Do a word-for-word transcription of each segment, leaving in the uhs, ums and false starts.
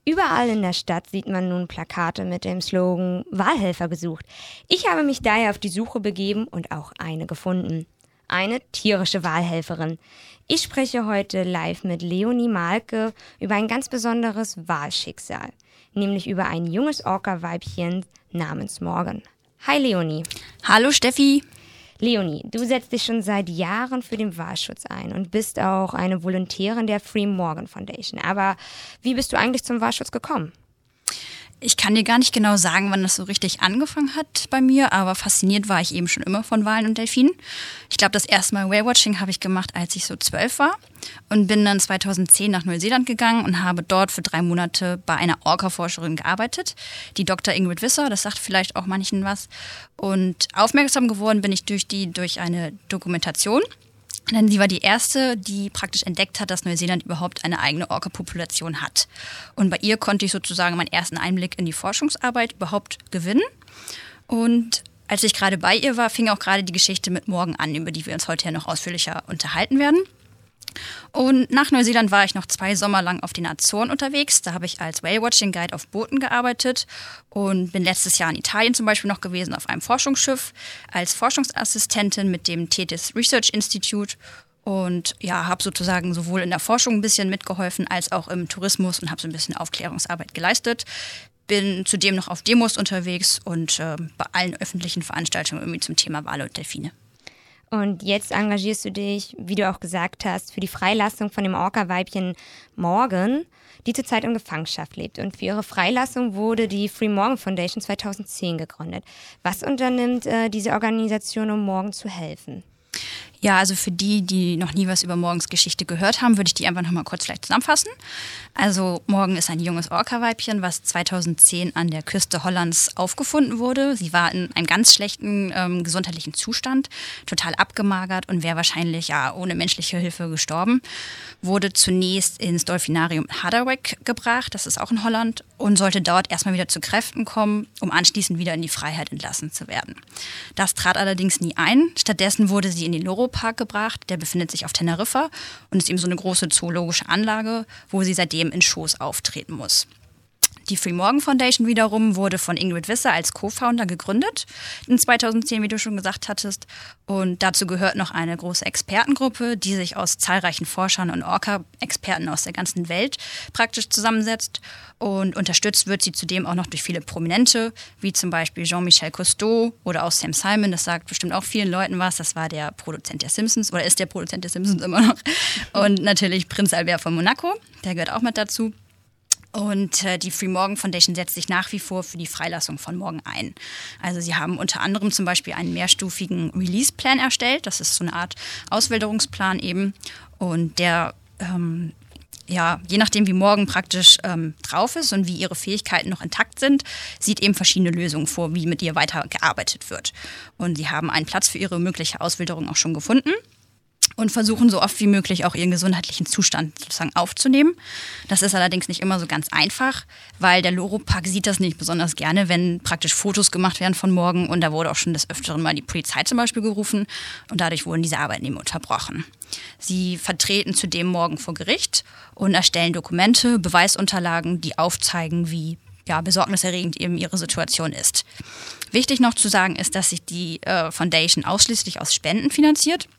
Überall in der Stadt sieht man nun Plakate mit dem Slogan Wahlhelfer gesucht. Ich habe mich daher auf die Suche begeben und auch eine gefunden. Eine tierische Wahlhelferin. Ich spreche heute live mit Leonie Malke über ein ganz besonderes Wahlschicksal, nämlich über ein junges Orca-Weibchen namens Morgan. Hi Leonie. Hallo Steffi. Leonie, du setzt dich schon seit Jahren für den Wahlschutz ein und bist auch eine Volontärin der Free Morgan Foundation. Aber wie bist du eigentlich zum Wahlschutz gekommen? Ich kann dir gar nicht genau sagen, wann das so richtig angefangen hat bei mir, aber fasziniert war ich eben schon immer von Walen und Delfinen. Ich glaube, das erste Mal Whale-Watching habe ich gemacht, als ich so zwölf war und bin dann zweitausendzehn nach Neuseeland gegangen und habe dort für drei Monate bei einer Orca-Forscherin gearbeitet, die Doktor Ingrid Visser, das sagt vielleicht auch manchen was. Und aufmerksam geworden bin ich durch die durch eine Dokumentation. Denn sie war die erste, die praktisch entdeckt hat, dass Neuseeland überhaupt eine eigene Orca-Population hat. Und bei ihr konnte ich sozusagen meinen ersten Einblick in die Forschungsarbeit überhaupt gewinnen. Und als ich gerade bei ihr war, fing auch gerade die Geschichte mit Morgan an, über die wir uns heute ja noch ausführlicher unterhalten werden. Und nach Neuseeland war ich noch zwei Sommer lang auf den Azoren unterwegs. Da habe ich als Whale-Watching-Guide auf Booten gearbeitet und bin letztes Jahr in Italien zum Beispiel noch gewesen auf einem Forschungsschiff als Forschungsassistentin mit dem Tethys Research Institute und ja, habe sozusagen sowohl in der Forschung ein bisschen mitgeholfen als auch im Tourismus und habe so ein bisschen Aufklärungsarbeit geleistet. Bin zudem noch auf Demos unterwegs und äh, bei allen öffentlichen Veranstaltungen irgendwie zum Thema Wale und Delfine. Und jetzt engagierst du dich, wie du auch gesagt hast, für die Freilassung von dem Orca-Weibchen Morgan, die zurzeit in Gefangenschaft lebt. Und für ihre Freilassung wurde die Free Morgan Foundation zweitausendzehn gegründet. Was unternimmt äh, diese Organisation, um Morgan zu helfen? Ja, also für die, die noch nie was über Morgans Geschichte gehört haben, würde ich die einfach noch mal kurz vielleicht zusammenfassen. Also Morgan ist ein junges Orca-Weibchen, was zweitausendzehn an der Küste Hollands aufgefunden wurde. Sie war in einem ganz schlechten ähm, gesundheitlichen Zustand, total abgemagert und wäre wahrscheinlich ja ohne menschliche Hilfe gestorben. Wurde zunächst ins Delfinarium Harderwijk gebracht, das ist auch in Holland, und sollte dort erstmal wieder zu Kräften kommen, um anschließend wieder in die Freiheit entlassen zu werden. Das trat allerdings nie ein. Stattdessen wurde sie in den Loro-Park gebracht, der befindet sich auf Teneriffa und ist eben so eine große zoologische Anlage, wo sie seitdem in Shows auftreten muss. Die Free Morgan Foundation wiederum wurde von Ingrid Visser als Co-Founder gegründet in zweitausendzehn, wie du schon gesagt hattest. Und dazu gehört noch eine große Expertengruppe, die sich aus zahlreichen Forschern und Orca-Experten aus der ganzen Welt praktisch zusammensetzt. Und unterstützt wird sie zudem auch noch durch viele Prominente, wie zum Beispiel Jean-Michel Cousteau oder auch Sam Simon. Das sagt bestimmt auch vielen Leuten was. Das war der Produzent der Simpsons oder ist der Produzent der Simpsons immer noch. Und natürlich Prinz Albert von Monaco, der gehört auch mit dazu. Und äh, die Free Morgan Foundation setzt sich nach wie vor für die Freilassung von Morgan ein. Also sie haben unter anderem zum Beispiel einen mehrstufigen Release-Plan erstellt. Das ist so eine Art Auswilderungsplan eben. Und der, ähm, ja, je nachdem wie Morgan praktisch ähm, drauf ist und wie ihre Fähigkeiten noch intakt sind, sieht eben verschiedene Lösungen vor, wie mit ihr weitergearbeitet wird. Und sie haben einen Platz für ihre mögliche Auswilderung auch schon gefunden. Und versuchen so oft wie möglich auch ihren gesundheitlichen Zustand sozusagen aufzunehmen. Das ist allerdings nicht immer so ganz einfach, weil der Loro-Park sieht das nicht besonders gerne, wenn praktisch Fotos gemacht werden von Morgan. Und da wurde auch schon des Öfteren mal die Polizei zum Beispiel gerufen und dadurch wurden diese Arbeiten eben unterbrochen. Sie vertreten zudem Morgan vor Gericht und erstellen Dokumente, Beweisunterlagen, die aufzeigen, wie ja, besorgniserregend eben ihre Situation ist. Wichtig noch zu sagen ist, dass sich die äh, Foundation ausschließlich aus Spenden finanziert.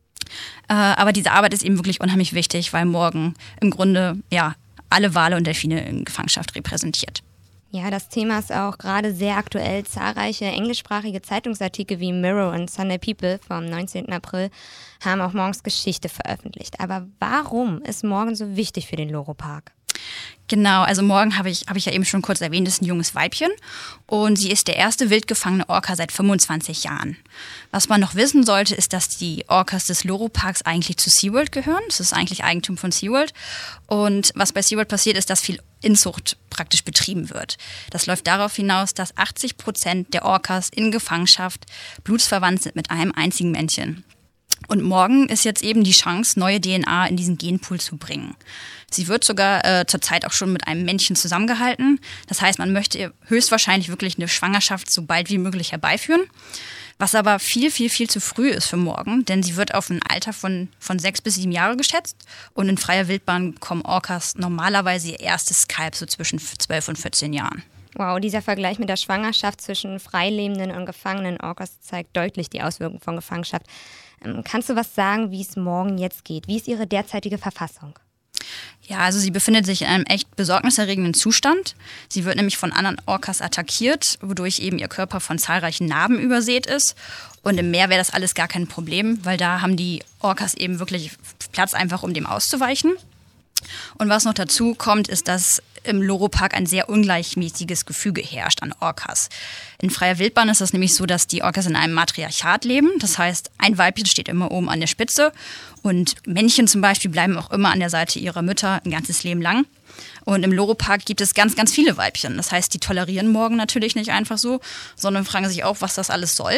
Aber diese Arbeit ist eben wirklich unheimlich wichtig, weil Morgan im Grunde ja alle Wale und Delfine in Gefangenschaft repräsentiert. Ja, das Thema ist auch gerade sehr aktuell. Zahlreiche englischsprachige Zeitungsartikel wie Mirror und Sunday People vom neunzehnten April haben auch Morgans Geschichte veröffentlicht. Aber warum ist Morgan so wichtig für den Loro-Park? Genau, also Morgan habe ich, habe ich ja eben schon kurz erwähnt, ist ein junges Weibchen und sie ist der erste wild gefangene Orca seit fünfundzwanzig Jahren. Was man noch wissen sollte, ist, dass die Orcas des Loro-Parks eigentlich zu SeaWorld gehören. Das ist eigentlich Eigentum von SeaWorld. Und was bei SeaWorld passiert, ist, dass viel Inzucht praktisch betrieben wird. Das läuft darauf hinaus, dass achtzig Prozent der Orcas in Gefangenschaft blutsverwandt sind mit einem einzigen Männchen. Und morgen ist jetzt eben die Chance, neue D N A in diesen Genpool zu bringen. Sie wird sogar äh, zurzeit auch schon mit einem Männchen zusammengehalten. Das heißt, man möchte höchstwahrscheinlich wirklich eine Schwangerschaft so bald wie möglich herbeiführen. Was aber viel, viel, viel zu früh ist für morgen, denn sie wird auf ein Alter von, von sechs bis sieben Jahre geschätzt. Und in freier Wildbahn bekommen Orcas normalerweise ihr erstes Kalb so zwischen zwölf und vierzehn Jahren. Wow, dieser Vergleich mit der Schwangerschaft zwischen freilebenden und gefangenen Orcas zeigt deutlich die Auswirkungen von Gefangenschaft. Ähm, kannst du was sagen, wie es morgen jetzt geht? Wie ist ihre derzeitige Verfassung? Ja, also sie befindet sich in einem echt besorgniserregenden Zustand. Sie wird nämlich von anderen Orcas attackiert, wodurch eben ihr Körper von zahlreichen Narben übersät ist. Und im Meer wäre das alles gar kein Problem, weil da haben die Orcas eben wirklich Platz, einfach um dem auszuweichen. Und was noch dazu kommt, ist, dass im Loro-Park ein sehr ungleichmäßiges Gefüge herrscht an Orcas. In freier Wildbahn ist das nämlich so, dass die Orcas in einem Matriarchat leben. Das heißt, ein Weibchen steht immer oben an der Spitze und Männchen zum Beispiel bleiben auch immer an der Seite ihrer Mütter ein ganzes Leben lang. Und im Loro-Park gibt es ganz, ganz viele Weibchen. Das heißt, die tolerieren morgen natürlich nicht einfach so, sondern fragen sich auch, was das alles soll.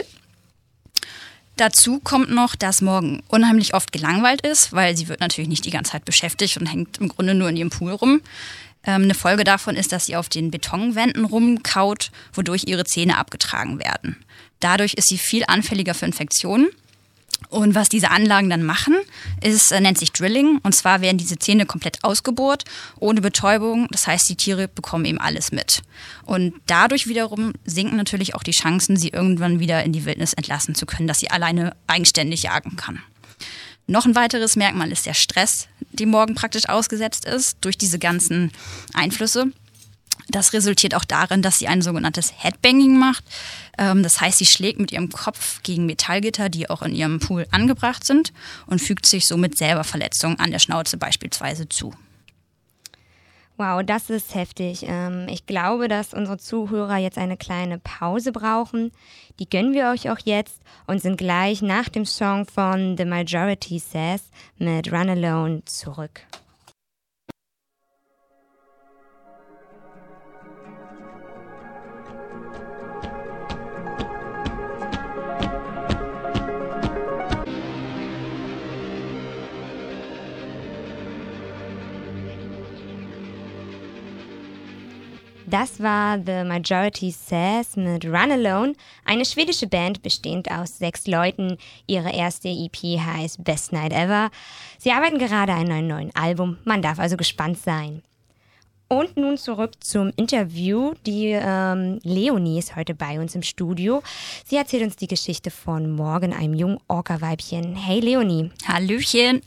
Dazu kommt noch, dass morgen unheimlich oft gelangweilt ist, weil sie wird natürlich nicht die ganze Zeit beschäftigt und hängt im Grunde nur in ihrem Pool rum. Ähm, eine Folge davon ist, dass sie auf den Betonwänden rumkaut, wodurch ihre Zähne abgetragen werden. Dadurch ist sie viel anfälliger für Infektionen. Und was diese Anlagen dann machen, ist, äh, nennt sich Drilling. Und zwar werden diese Zähne komplett ausgebohrt, ohne Betäubung. Das heißt, die Tiere bekommen eben alles mit. Und dadurch wiederum sinken natürlich auch die Chancen, sie irgendwann wieder in die Wildnis entlassen zu können, dass sie alleine eigenständig jagen kann. Noch ein weiteres Merkmal ist der Stress, dem morgen praktisch ausgesetzt ist durch diese ganzen Einflüsse. Das resultiert auch darin, dass sie ein sogenanntes Headbanging macht. Das heißt, sie schlägt mit ihrem Kopf gegen Metallgitter, die auch in ihrem Pool angebracht sind, und fügt sich somit selber Verletzungen an der Schnauze beispielsweise zu. Wow, das ist heftig. Ich glaube, dass unsere Zuhörer jetzt eine kleine Pause brauchen. Die gönnen wir euch auch jetzt und sind gleich nach dem Song von The Majority Says mit Run Alone zurück. Das war The Majority Says mit Run Alone, eine schwedische Band bestehend aus sechs Leuten. Ihre erste E P heißt Best Night Ever. Sie arbeiten gerade an einem neuen Album, man darf also gespannt sein. Und nun zurück zum Interview. Die ähm, Leonie ist heute bei uns im Studio. Sie erzählt uns die Geschichte von Morgan, einem jungen Orca-Weibchen. Hey Leonie. Hallöchen.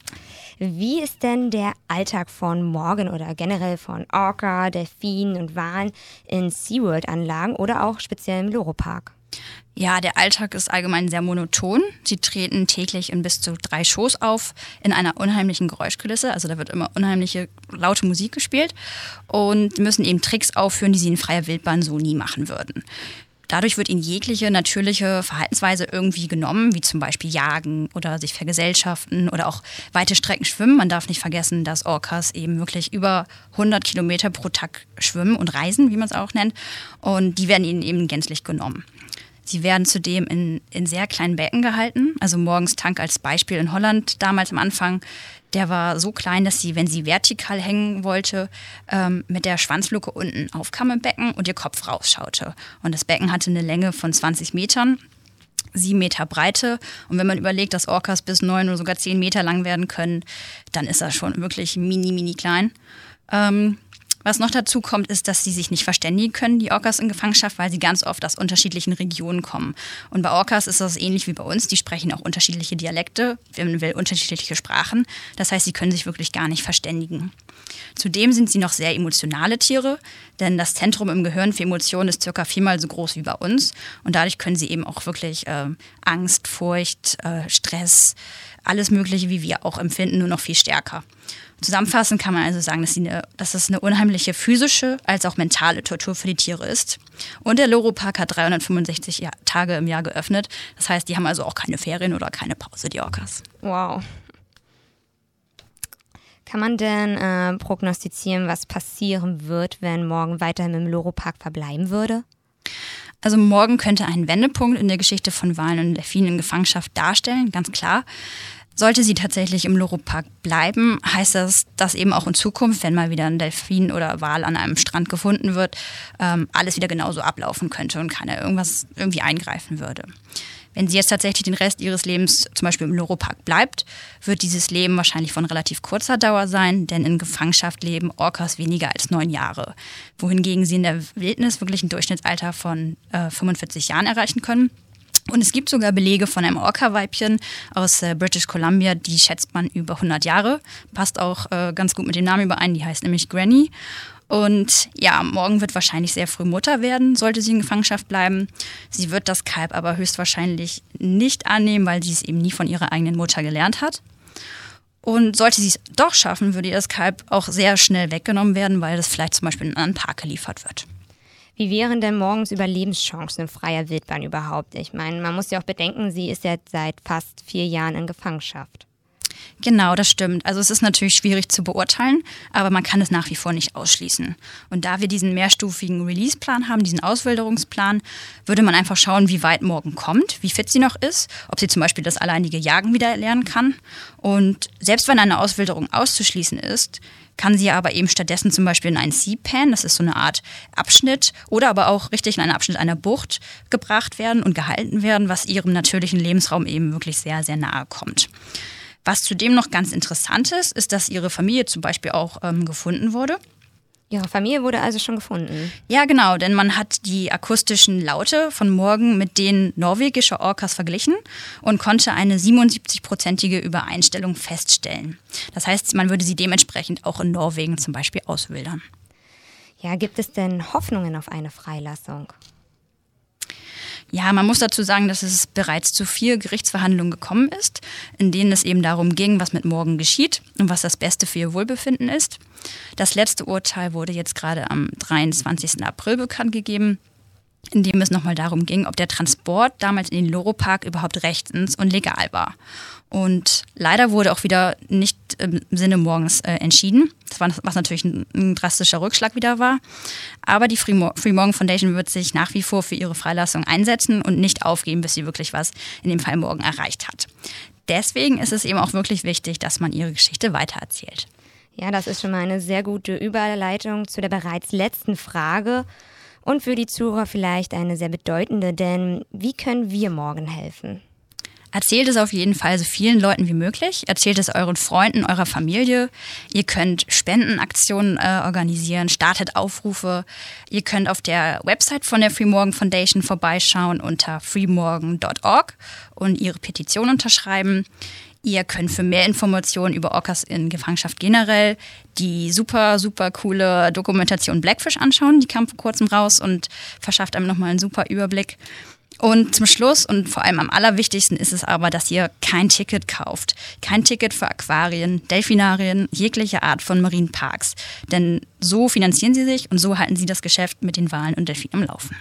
Wie ist denn der Alltag von Morgan oder generell von Orca, Delfinen und Walen in SeaWorld-Anlagen oder auch speziell im Loro-Park? Ja, der Alltag ist allgemein sehr monoton. Sie treten täglich in bis zu drei Shows auf, in einer unheimlichen Geräuschkulisse. Also da wird immer unheimliche laute Musik gespielt und müssen eben Tricks aufführen, die sie in freier Wildbahn so nie machen würden. Dadurch wird ihnen jegliche natürliche Verhaltensweise irgendwie genommen, wie zum Beispiel Jagen oder sich vergesellschaften oder auch weite Strecken schwimmen. Man darf nicht vergessen, dass Orcas eben wirklich über hundert Kilometer pro Tag schwimmen und reisen, wie man es auch nennt. Und die werden ihnen eben gänzlich genommen. Sie werden zudem in, in sehr kleinen Becken gehalten. Also Morgens Tank als Beispiel in Holland damals am Anfang, der war so klein, dass sie, wenn sie vertikal hängen wollte, ähm, mit der Schwanzluke unten aufkam im Becken und ihr Kopf rausschaute. Und das Becken hatte eine Länge von zwanzig Metern, sieben Meter Breite. Und wenn man überlegt, dass Orcas bis neun oder sogar zehn Meter lang werden können, dann ist das schon wirklich mini, mini klein. Ähm, Was noch dazu kommt, ist, dass sie sich nicht verständigen können, die Orcas in Gefangenschaft, weil sie ganz oft aus unterschiedlichen Regionen kommen. Und bei Orcas ist das ähnlich wie bei uns. Die sprechen auch unterschiedliche Dialekte, wenn man will, unterschiedliche Sprachen. Das heißt, sie können sich wirklich gar nicht verständigen. Zudem sind sie noch sehr emotionale Tiere, denn das Zentrum im Gehirn für Emotionen ist circa viermal so groß wie bei uns. Und dadurch können sie eben auch wirklich äh, Angst, Furcht, äh, Stress, alles Mögliche, wie wir auch empfinden, nur noch viel stärker. Zusammenfassend kann man also sagen, dass, sie eine, dass es eine unheimliche physische als auch mentale Tortur für die Tiere ist. Und der Loro-Park hat dreihundertfünfundsechzig Tage im Jahr geöffnet. Das heißt, die haben also auch keine Ferien oder keine Pause, die Orcas. Wow. Kann man denn äh, prognostizieren, was passieren wird, wenn Morgan weiterhin im Loro-Park verbleiben würde? Also morgen könnte ein Wendepunkt in der Geschichte von Walen und Delfinen in Gefangenschaft darstellen, ganz klar. Sollte sie tatsächlich im Loro-Park bleiben, heißt das, dass eben auch in Zukunft, wenn mal wieder ein Delfin oder Wal an einem Strand gefunden wird, ähm, alles wieder genauso ablaufen könnte und keiner irgendwas irgendwie eingreifen würde. Wenn sie jetzt tatsächlich den Rest ihres Lebens zum Beispiel im Loro-Park bleibt, wird dieses Leben wahrscheinlich von relativ kurzer Dauer sein, denn in Gefangenschaft leben Orcas weniger als neun Jahre, wohingegen sie in der Wildnis wirklich ein Durchschnittsalter von äh, fünfundvierzig Jahren erreichen können. Und es gibt sogar Belege von einem Orca-Weibchen aus äh, British Columbia, die schätzt man über hundert Jahre. Passt auch äh, ganz gut mit dem Namen überein, die heißt nämlich Granny. Und ja, morgen wird wahrscheinlich sehr früh Mutter werden, sollte sie in Gefangenschaft bleiben. Sie wird das Kalb aber höchstwahrscheinlich nicht annehmen, weil sie es eben nie von ihrer eigenen Mutter gelernt hat. Und sollte sie es doch schaffen, würde ihr das Kalb auch sehr schnell weggenommen werden, weil das vielleicht zum Beispiel in einen anderen Park geliefert wird. Wie wären denn morgens Überlebenschancen in freier Wildbahn überhaupt? Ich meine, man muss ja auch bedenken, sie ist jetzt seit fast vier Jahren in Gefangenschaft. Genau, das stimmt. Also es ist natürlich schwierig zu beurteilen, aber man kann es nach wie vor nicht ausschließen. Und da wir diesen mehrstufigen Release-Plan haben, diesen Auswilderungsplan, würde man einfach schauen, wie weit morgen kommt, wie fit sie noch ist, ob sie zum Beispiel das alleinige Jagen wieder lernen kann. Und selbst wenn eine Auswilderung auszuschließen ist, kann sie aber eben stattdessen zum Beispiel in einen Sea-Pan, das ist so eine Art Abschnitt, oder aber auch richtig in einen Abschnitt einer Bucht gebracht werden und gehalten werden, was ihrem natürlichen Lebensraum eben wirklich sehr, sehr nahe kommt. Was zudem noch ganz interessant ist, ist, dass ihre Familie zum Beispiel auch ähm, gefunden wurde. Ihre Familie wurde also schon gefunden? Ja, genau, denn man hat die akustischen Laute von morgen mit denen norwegischer Orcas verglichen und konnte eine siebenundsiebzig-prozentige Übereinstellung feststellen. Das heißt, man würde sie dementsprechend auch in Norwegen zum Beispiel auswildern. Ja, gibt es denn Hoffnungen auf eine Freilassung? Ja, man muss dazu sagen, dass es bereits zu vier Gerichtsverhandlungen gekommen ist, in denen es eben darum ging, was mit morgen geschieht und was das Beste für ihr Wohlbefinden ist. Das letzte Urteil wurde jetzt gerade am dreiundzwanzigsten April bekannt gegeben, in dem es nochmal darum ging, ob der Transport damals in den Loro-Park überhaupt rechtens und legal war. Und leider wurde auch wieder nicht im Sinne morgens äh, entschieden, das war, was natürlich ein, ein drastischer Rückschlag wieder war. Aber die Free, Mo- Free Morgan Foundation wird sich nach wie vor für ihre Freilassung einsetzen und nicht aufgeben, bis sie wirklich was in dem Fall morgen erreicht hat. Deswegen ist es eben auch wirklich wichtig, dass man ihre Geschichte weitererzählt. Ja, das ist schon mal eine sehr gute Überleitung zu der bereits letzten Frage. Und für die Zuhörer vielleicht eine sehr bedeutende, denn wie können wir morgen helfen? Erzählt es auf jeden Fall so vielen Leuten wie möglich. Erzählt es euren Freunden, eurer Familie. Ihr könnt Spendenaktionen äh, organisieren, startet Aufrufe. Ihr könnt auf der Website von der Free Morgan Foundation vorbeischauen unter free morgan dot org und ihre Petition unterschreiben. Ihr könnt für mehr Informationen über Orcas in Gefangenschaft generell die super, super coole Dokumentation Blackfish anschauen. Die kam vor kurzem raus und verschafft einem nochmal einen super Überblick. Und zum Schluss und vor allem am allerwichtigsten ist es aber, dass ihr kein Ticket kauft. Kein Ticket für Aquarien, Delfinarien, jegliche Art von Marienparks. Denn so finanzieren sie sich und so halten sie das Geschäft mit den Walen und Delfinen am Laufen.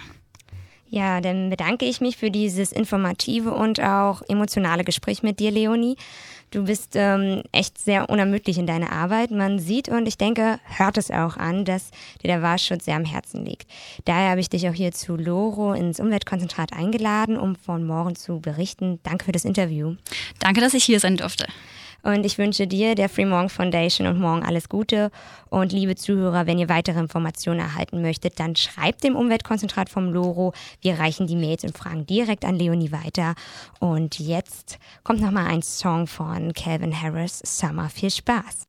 Ja, dann bedanke ich mich für dieses informative und auch emotionale Gespräch mit dir, Leonie. Du bist ähm, echt sehr unermüdlich in deiner Arbeit. Man sieht und ich denke, hört es auch an, dass dir der Walschutz sehr am Herzen liegt. Daher habe ich dich auch hier zu Loro ins Umweltkonzentrat eingeladen, um von morgen zu berichten. Danke für das Interview. Danke, dass ich hier sein durfte. Und ich wünsche dir, der Free Morgan Foundation und morgen alles Gute. Und liebe Zuhörer, wenn ihr weitere Informationen erhalten möchtet, dann schreibt dem Umweltkonzentrat vom Loro. Wir reichen die Mails und Fragen direkt an Leonie weiter. Und jetzt kommt nochmal ein Song von Calvin Harris, Summer. Viel Spaß.